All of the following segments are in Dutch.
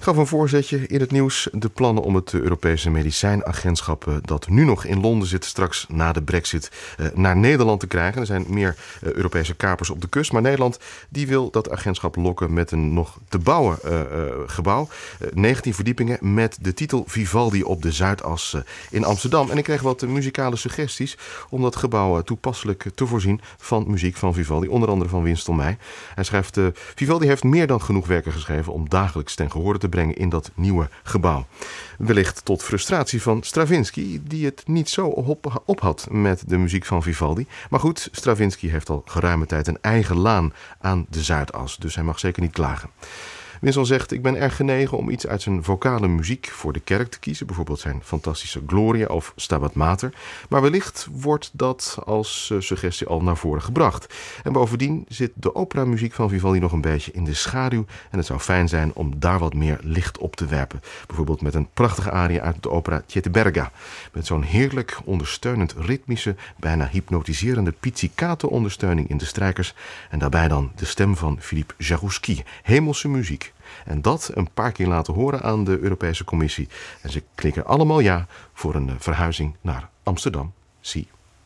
Ik gaf een voorzetje in het nieuws. De plannen om het Europese medicijnagentschap dat nu nog in Londen zit, straks na de Brexit naar Nederland te krijgen. Er zijn meer Europese kapers op de kust, maar Nederland die wil dat agentschap lokken met een nog te bouwen gebouw. 19 verdiepingen met de titel Vivaldi op de Zuidas in Amsterdam. En ik kreeg wat muzikale suggesties om dat gebouw toepasselijk te voorzien van muziek van Vivaldi, onder andere van Winston Meij. Hij schrijft, Vivaldi heeft meer dan genoeg werken geschreven om dagelijks ten gehore te brengen in dat nieuwe gebouw. Wellicht tot frustratie van Stravinsky, die het niet zo op had met de muziek van Vivaldi. Maar goed, Stravinsky heeft al geruime tijd een eigen laan aan de Zuidas, dus hij mag zeker niet klagen. Winston zegt, ik ben erg genegen om iets uit zijn vocale muziek voor de kerk te kiezen. Bijvoorbeeld zijn fantastische Gloria of Stabat Mater. Maar wellicht wordt dat als suggestie al naar voren gebracht. En bovendien zit de operamuziek van Vivaldi nog een beetje in de schaduw. En het zou fijn zijn om daar wat meer licht op te werpen. Bijvoorbeeld met een prachtige aria uit de opera Cetteberga. Met zo'n heerlijk ondersteunend ritmische, bijna hypnotiserende pizzicato ondersteuning in de strijkers. En daarbij dan de stem van Philippe Jarouski. Hemelse muziek. En dat een paar keer laten horen aan de Europese Commissie. En ze klikken allemaal ja voor een verhuizing naar Amsterdam. Zie.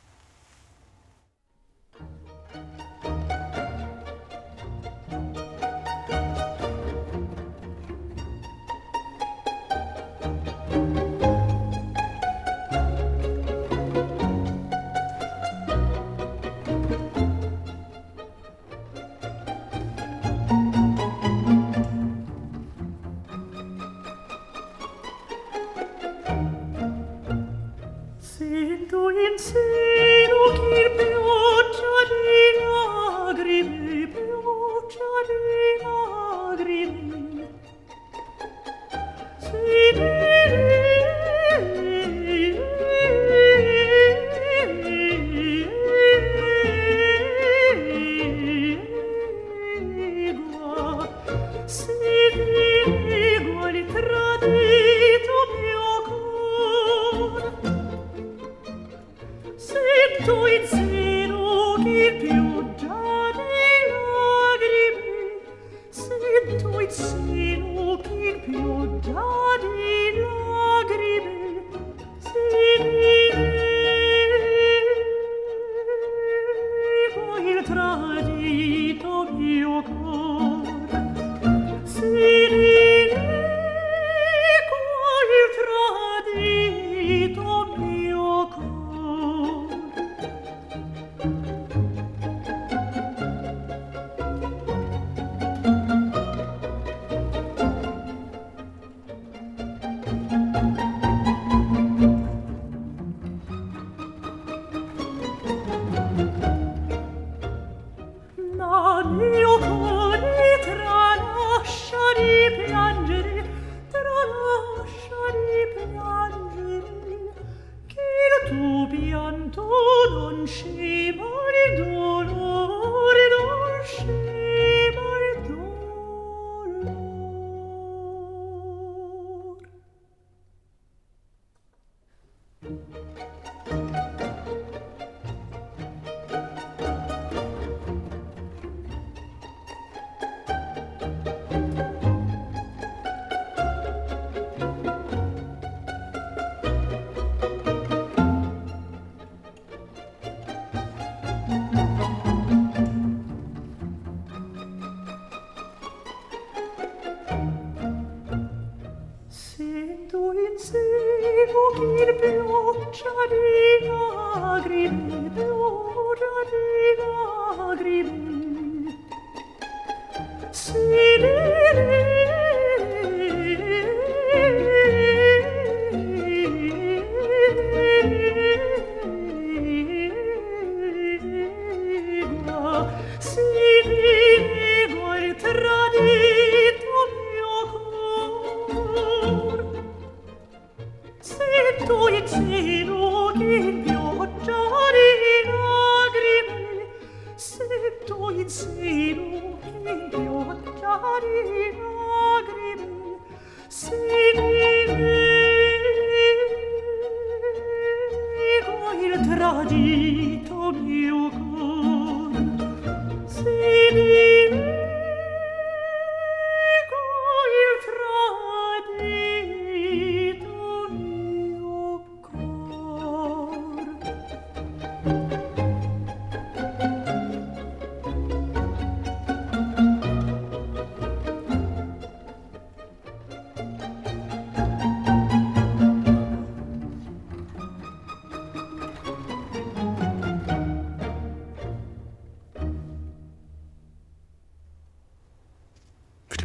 Tradito mio cor, si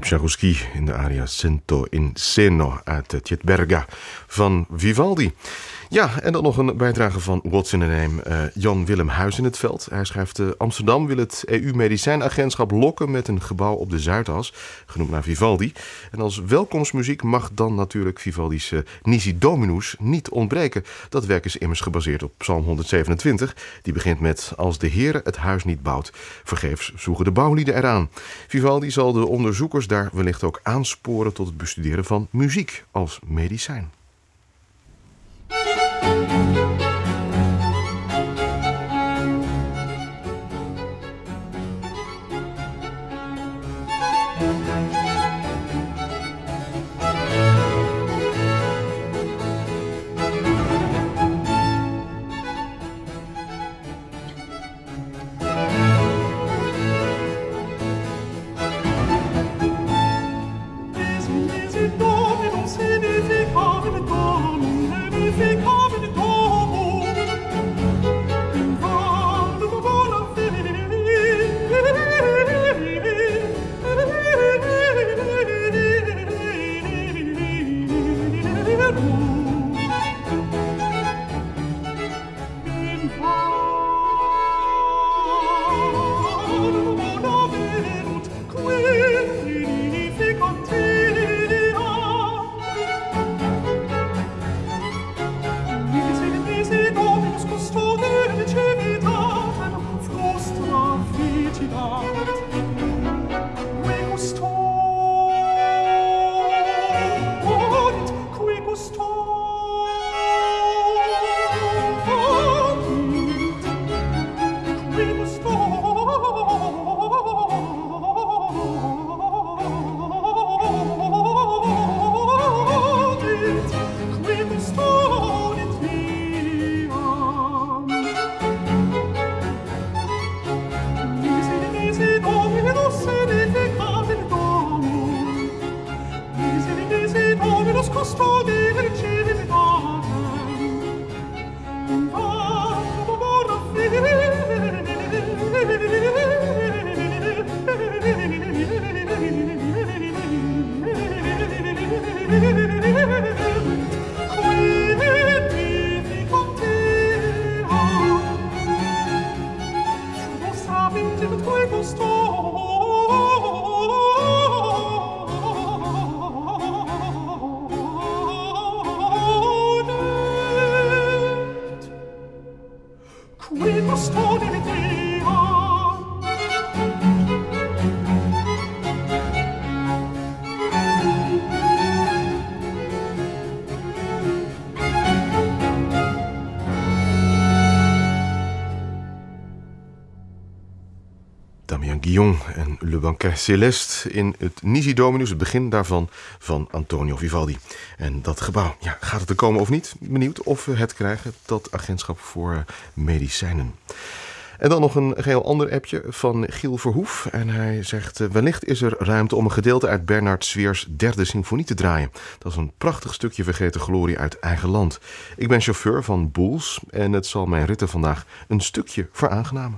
Jaruzelski in de aria Sento in Seno uit Tietberga van Vivaldi. Ja, en dan nog een bijdrage van What's in the Name, Jan-Willem Huis in het veld. Hij schrijft: Amsterdam wil het EU-medicijnagentschap lokken met een gebouw op de Zuidas, genoemd naar Vivaldi. En als welkomstmuziek mag dan natuurlijk Vivaldi's Nisi Dominus niet ontbreken. Dat werk is immers gebaseerd op Psalm 127. Die begint met: Als de Heere het huis niet bouwt, vergeefs zoeken de bouwlieden eraan. Vivaldi zal de onderzoekers daar wellicht ook aansporen tot het bestuderen van muziek als medicijn. Guillon en Le Banquet Céleste in het Nisi Dominus, het begin daarvan, van Antonio Vivaldi. En dat gebouw, ja, gaat het er komen of niet? Benieuwd of we het krijgen, dat agentschap voor medicijnen. En dan nog een geheel ander appje van Giel Verhoef. En hij zegt: wellicht is er ruimte om een gedeelte uit Bernhard Zweers 3e symfonie te draaien. Dat is een prachtig stukje vergeten glorie uit eigen land. Ik ben chauffeur van Boels en het zal mijn ritten vandaag een stukje veraangenamen.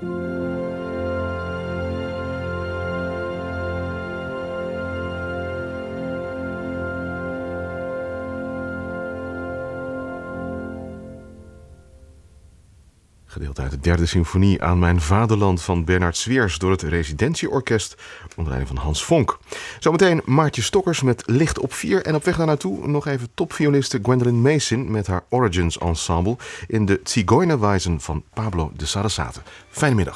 Gedeeld uit de derde symfonie Aan mijn vaderland van Bernard Sweers door het Residentieorkest onder leiding van Hans Vonk. Zometeen Maartje Stokkers met Licht op 4 en op weg daar naartoe nog even topvioliste Gwendolyn Mason met haar Origins Ensemble in de Zigeunerweisen van Pablo de Sarasate. Fijne middag.